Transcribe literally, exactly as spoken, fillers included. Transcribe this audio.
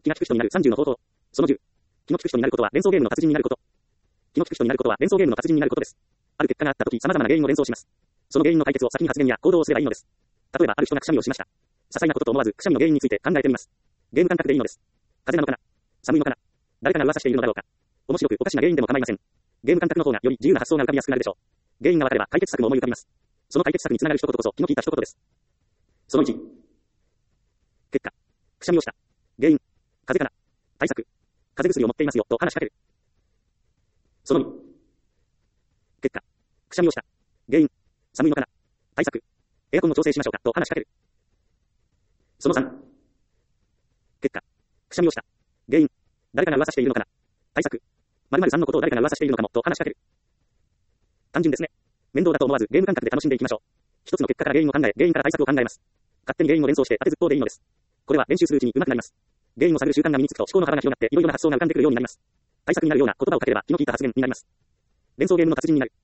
気が利く人になるさんじゅうの方法。そのじゅう。気の利く人になることは連想ゲームの達人になること。気の利く人になることは連想ゲームの達人になることです。ある結果があったとき、様々な原因を連想します。その原因の解決を先に発言や行動をすればいいのです。例えば、ある人がくしゃみをしました。些細なことと思わず、くしゃみの原因について考えてみます。ゲーム感覚でいいのです。風邪なのかな、寒いのかな、誰かが噂しているのだろうか。面白くおかしな原因でも構いません。ゲーム感覚の方がより自由な発想が浮かびやすくなるでしょう。原因がわかれば解決策も思い浮かびます。その解決策につながる一言こそ気の利いた一言です。そのいち。結果。くしゃみをした。原因。風邪かな。対策。風邪薬を持っていますよ、と話しかける。そのに。結果。くしゃみをした。原因。寒いのかな。対策。エアコンを調整しましょうか、と話しかける。そのさん。結果。くしゃみをした。原因。誰かが噂しているのかな。対策。〇〇さんのことを誰かが噂しているのかも、と話しかける。単純ですね。面倒だと思わずゲーム感覚で楽しんでいきましょう。一つの結果から原因を考え、原因から対策を考えます。勝手に原因を連想して当てずっぽうでいいのです。これは練習するうちに上手くなります。原因を探る習慣が身につくと思考の幅が広がっていろいろな発想が浮かんでくるようになります。対策になるような言葉をかければ気の利いた発言になります。連想ゲームの達人になる。